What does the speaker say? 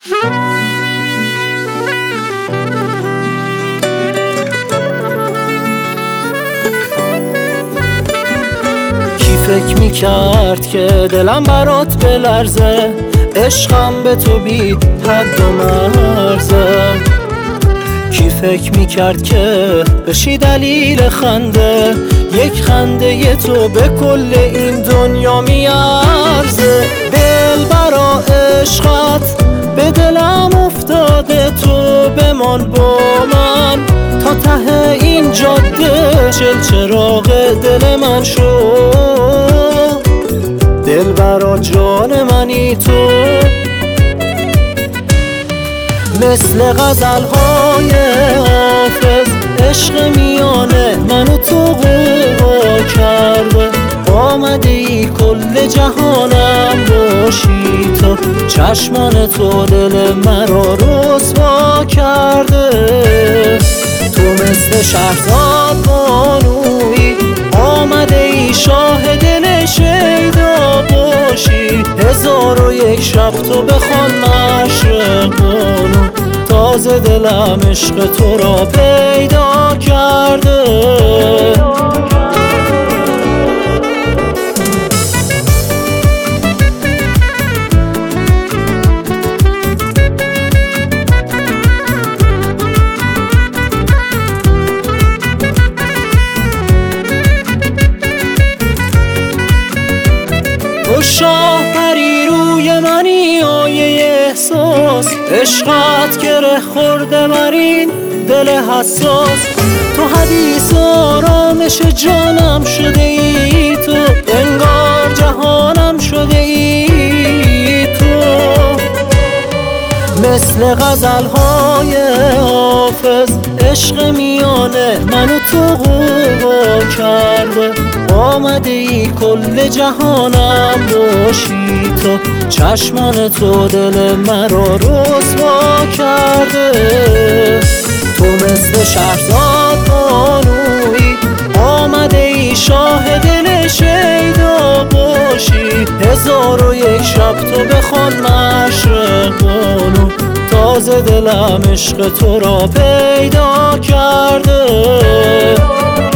کی فکر میکرد که دلم برات بلرزه، عشقم به تو بی حد و مرزه. کی فکر میکرد که بشی دلیل خنده، یک خنده تو به کل این دنیا میارزه. دل برا عشقت به دلم افتاده، تو بمان با من تا ته این جاده. چراغ دل من شو، دل برا جان منی تو. مثل غزل‌های حافظ عشق میانه منو تو قوا کرده. آمده ای کل جهانم باشی تو، چشمان تو دل مرا رسوا کرده. تو مثل شهرزاد بانویی، آمده ای شاه دل شیدا باشی. 1001 شب تو بخوان مشرق بانو، تازه دلم عشق تو را پیدا کرده. تو شاه پری روی منی آیه احساس، عشقت گره خورده مرین دل حساس. تو حدیث آرامش جانم شده ای تو، انگار جهانم شده ای تو. مثل غزل‌های حافظ عشق میانه منو تو قوا کرده. آمده ای کل جهانم باشی تو، چشمان تو دل مرا رسوا کرده. تو مثل شهرزاد بانویی، آمده ای شاه دل شیدا باشی. 1001 شب تو بخوان مشرق بانو، تازه دلم عشق تو را پیدا کرده.